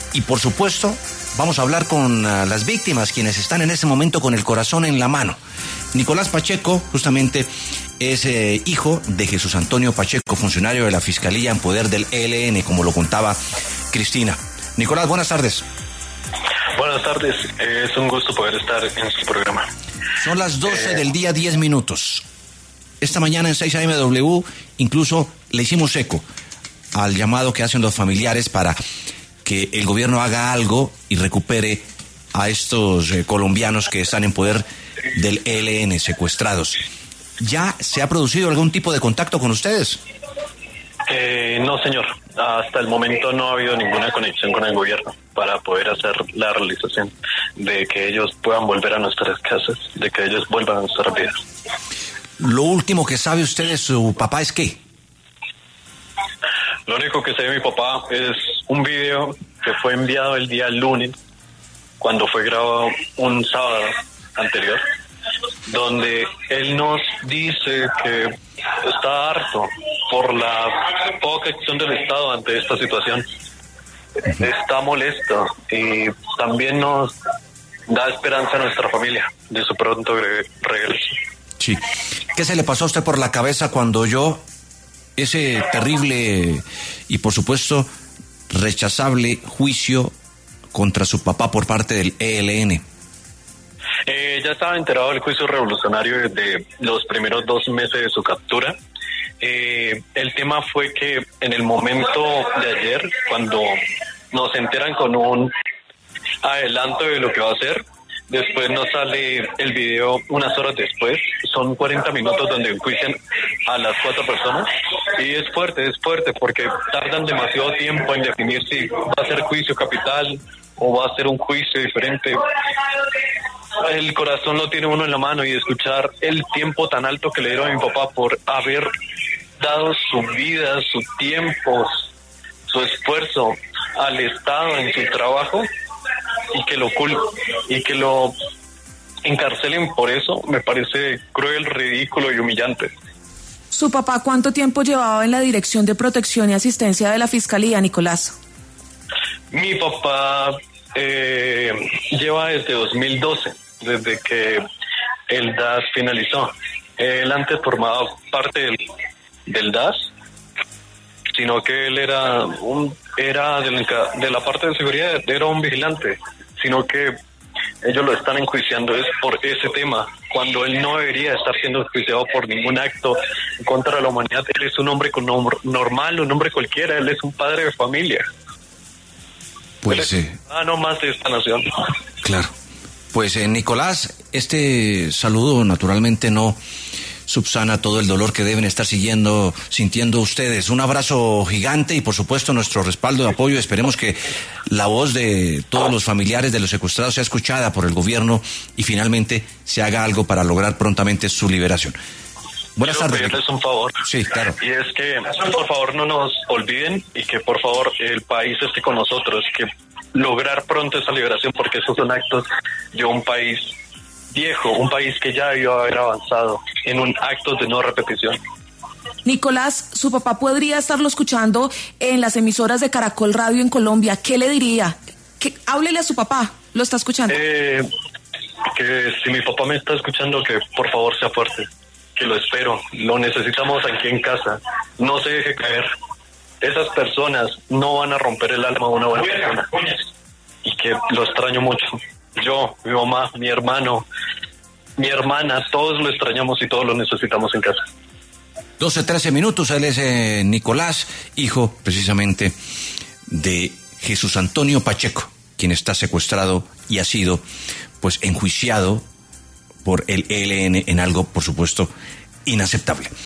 Y por supuesto, vamos a hablar con las víctimas, quienes están en este momento con el corazón en la mano. Nicolás Pacheco, justamente, es hijo de Jesús Antonio Pacheco, funcionario de la Fiscalía en poder del ELN, como lo contaba Cristina. Nicolás, buenas tardes. Buenas tardes, es un gusto poder estar en su programa. Son las 12 del día, 10 minutos. Esta mañana en 6 AMW incluso le hicimos eco al llamado que hacen los familiares para que el gobierno haga algo y recupere a estos colombianos que están en poder del ELN secuestrados. ¿Ya se ha producido algún tipo de contacto con ustedes? No, señor. Hasta el momento no ha habido ninguna conexión con el gobierno para poder hacer la realización de que ellos puedan volver a nuestras casas, de que ellos vuelvan a nuestras vidas. Lo último que sabe usted de su papá es ¿qué? Lo único que sé de mi papá es un video que fue enviado el día lunes, cuando fue grabado un sábado anterior, donde él nos dice que está harto por la poca acción del Estado ante esta situación. Está molesto y también nos da esperanza a nuestra familia de su pronto regreso. Sí. ¿Qué se le pasó a usted por la cabeza cuando oyó ese terrible y, por supuesto, rechazable juicio contra su papá por parte del ELN? Ya estaba enterado del juicio revolucionario desde los primeros 2 meses de su captura. El tema fue que en el momento de ayer, cuando nos enteran con un adelanto de lo que va a hacer, después nos sale el video unas horas después. Son 40 minutos donde enjuician a las 4 personas y es fuerte porque tardan demasiado tiempo en definir si va a ser juicio capital o va a ser un juicio diferente. El corazón lo tiene uno en la mano y escuchar el tiempo tan alto que le dieron a mi papá por haber dado su vida, su tiempo, su esfuerzo al Estado en su trabajo y que lo encarcelen por eso, me parece cruel, ridículo y humillante. ¿Su papá cuánto tiempo llevaba en la Dirección de Protección y Asistencia de la Fiscalía, Nicolás? Mi papá lleva desde 2012, desde que el DAS finalizó. Él antes formaba parte del DAS, sino que él era de la parte de seguridad, era un vigilante, sino que ellos lo están enjuiciando es por ese tema, cuando él no debería estar siendo enjuiciado por ningún acto contra la humanidad. Él es un hombre normal, un hombre cualquiera, él es un padre de familia. Pues no más de esta nación. Claro. Pues Nicolás, este saludo naturalmente no subsana todo el dolor que deben estar sintiendo ustedes. Un abrazo gigante y por supuesto nuestro respaldo de apoyo. Esperemos que la voz de todos los familiares de los secuestrados sea escuchada por el gobierno y finalmente se haga algo para lograr prontamente su liberación. Buenas tardes. Quiero pedirles un favor. Sí, claro. Y es que por favor no nos olviden y que por favor el país esté con nosotros, que lograr pronto esa liberación, porque esos son actos de un país viejo, un país que ya debió haber avanzado en un acto de no repetición. Nicolás, su papá podría estarlo escuchando en las emisoras de Caracol Radio en Colombia. ¿Qué le diría? Háblele a su papá, lo está escuchando. Que si mi papá me está escuchando, que por favor sea fuerte, que lo espero, lo necesitamos aquí en casa, no se deje caer. Esas personas no van a romper el alma de una buena persona y que lo extraño mucho. Yo, mi mamá, mi hermano, mi hermana, todos lo extrañamos y todos lo necesitamos en casa. 12-13 minutos, él es Nicolás, hijo precisamente de Jesús Antonio Pacheco, quien está secuestrado y ha sido pues enjuiciado por el ELN en algo, por supuesto, inaceptable.